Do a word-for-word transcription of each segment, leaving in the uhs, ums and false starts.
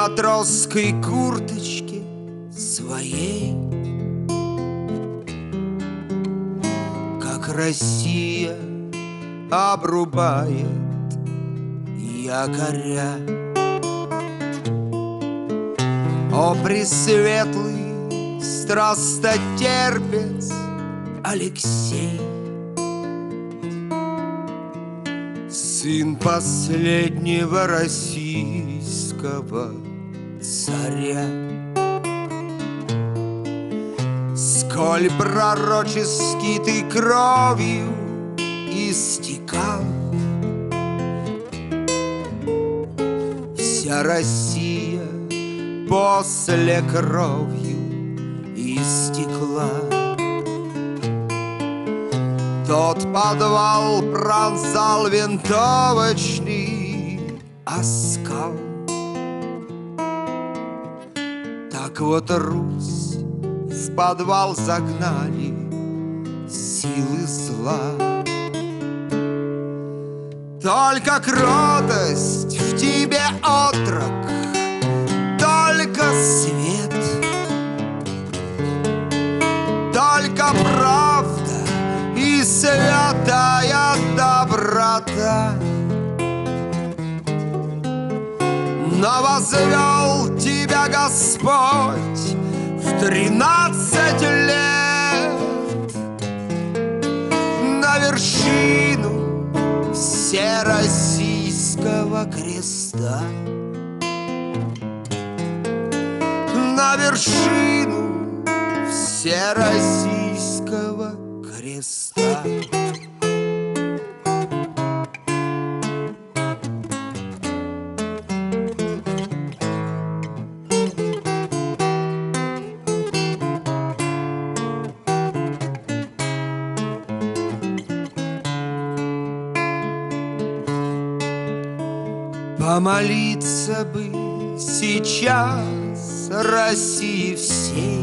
матросской курточке своей. Как Россия обрубает якоря. О, пресветлый страстотерпец Алексей, сын последнего российского царя. Сколь пророчески ты кровью истекал, вся Россия после кровью истекла. Тот подвал пронзал винтовочный оскал. Так вот Русь в подвал загнали силы зла. Только кротость в тебе, отрок, только свет, только правда и святая доброта. Но возвел тебя Господь в тринадцать лет на вершину всероссийского креста, на вершину всероссийского креста. Помолиться бы сейчас России всей,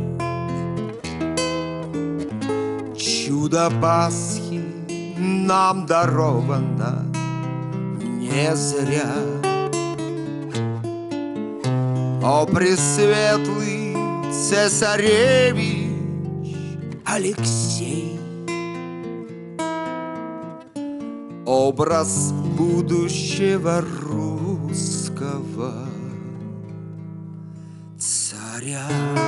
чудо Пасхи нам даровано не зря. О, пресветлый цесаревич Алексей, образ будущего русского царя.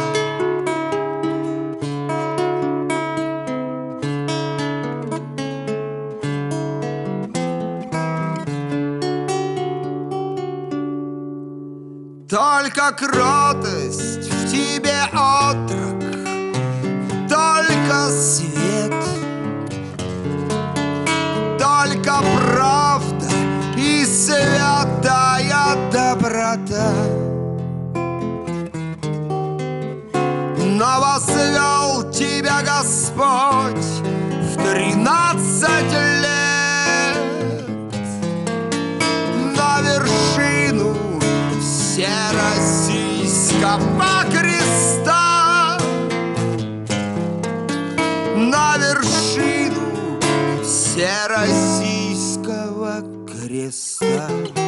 Только кротость в тебе, отрок, только свет, только правда и святая доброта. Но возвел тебя Господь в тринадцать лет на вершину всероссийского креста, на вершину всероссийского креста.